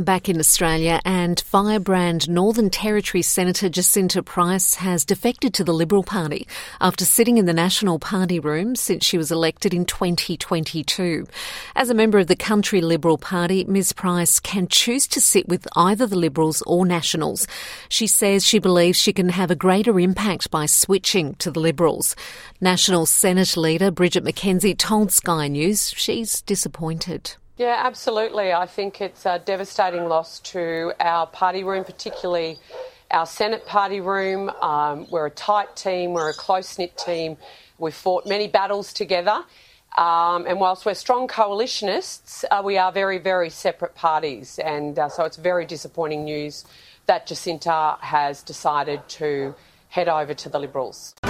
back in Australia, and firebrand Northern Territory Senator Jacinta Price has defected to the Liberal Party after sitting in the National Party room since she was elected in 2022. As a member of the Country Liberal Party, Ms Price can choose to sit with either the Liberals or Nationals. She says she believes she can have a greater impact by switching to the Liberals. National Senate leader Bridget McKenzie told Sky News she's disappointed. Yeah, absolutely. I think it's a devastating loss to our party room, particularly our Senate party room. We're a tight team, we're a close-knit team. We've fought many battles together. And whilst we're strong coalitionists, we are very, very separate parties. And so it's very disappointing news that Jacinta has decided to head over to the Liberals.